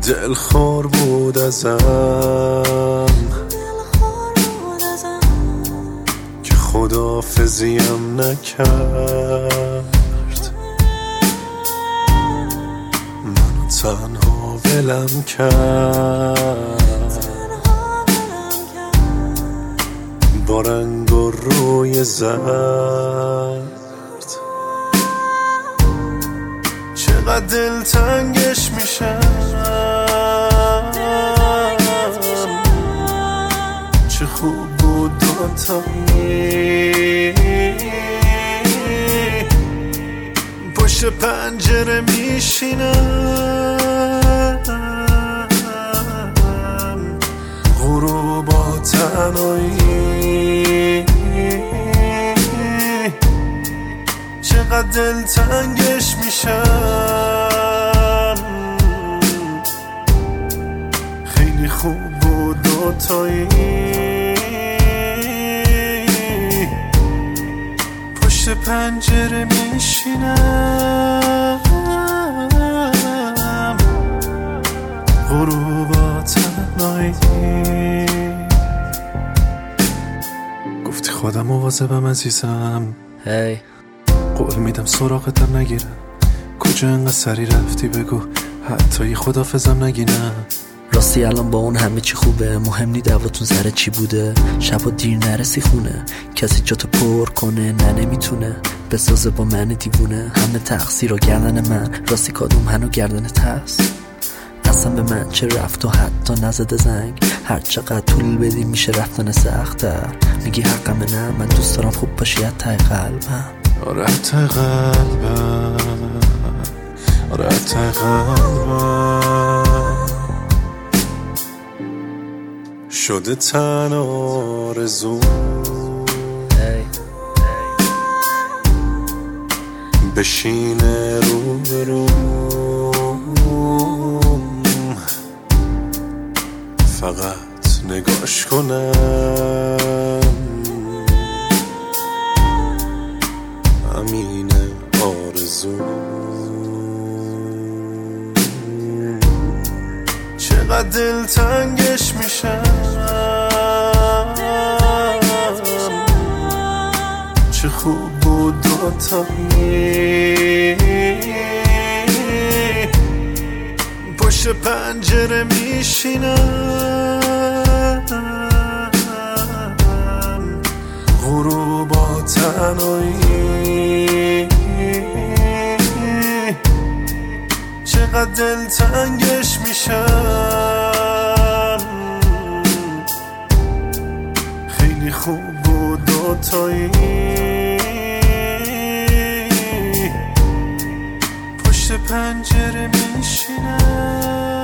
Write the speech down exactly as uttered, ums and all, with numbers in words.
دلخور بود ازم که خداحافظیم نکرد، منو تنها ولم کرد با رنگ و روی زرد. چقدر دلتنگش میشم، چه خوب بود دوتایی پشت پنجره میشینم، غروب با تنهایی چقدر دلتنگش میشم. خیلی خوب بود دوتایی پشت پنجره میشینم، غروب تنهایی. گفتی خودم مواظبم عزیزم، هی hey. قول میدم سراغتم نگیرم، کجا انقدر سری رفتی بگو حتی یه خدافظم نگینم. راستی الان با اون همه چی خوبه، مهم نی دعواتون سر چی بوده، شبا دیر نرسی خونه، کسی جاتو پر کنه نه نمیتونه، بسازه با من دیوونه، همه تقصیر و گردن من، راستی کادوم هنو گردنت هست، اصلا به من چه رفت و حتی نزده زنگ، هر چقدر طول بدی میشه رفتن سخت‌تر، میگی حقمه نه من دوست دارم خوب باشی حتی قلبم، آره حتی قلبم، آره حتی قلبم شده تن آرزو hey. بشینه رو به روم، فقط نگاش کنم، همین آرزو. چقدر دلتنگش میشم، چه خوب بود دوتایی پشت پنجره میشینم، غروب با تنهایی چقدر دلتنگش میشم. خیلی خوب بود دوتایی پشت پنجره میشینم.